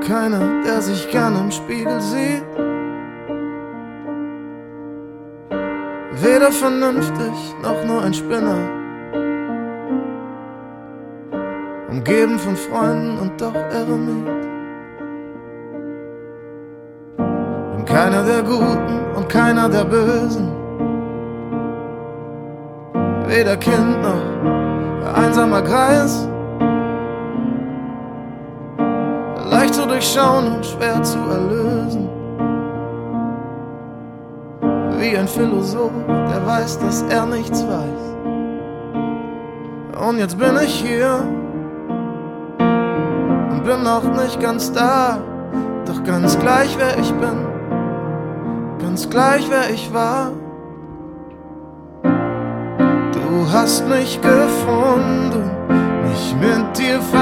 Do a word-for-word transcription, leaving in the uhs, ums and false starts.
keiner, der sich gern im Spiegel sieht. Weder vernünftig noch nur ein Spinner, umgeben von Freunden und doch Eremit. Bin keiner der Guten und keiner der Bösen, weder Kind noch einsamer Greis, leicht zu durchschauen und schwer zu erlösen. Wie ein Philosoph, der weiß, dass er nichts weiß. Und jetzt bin ich hier und bin noch nicht ganz da. Doch ganz gleich wer ich bin, ganz gleich wer ich war. Du hast mich gefunden, mich mit dir verbunden.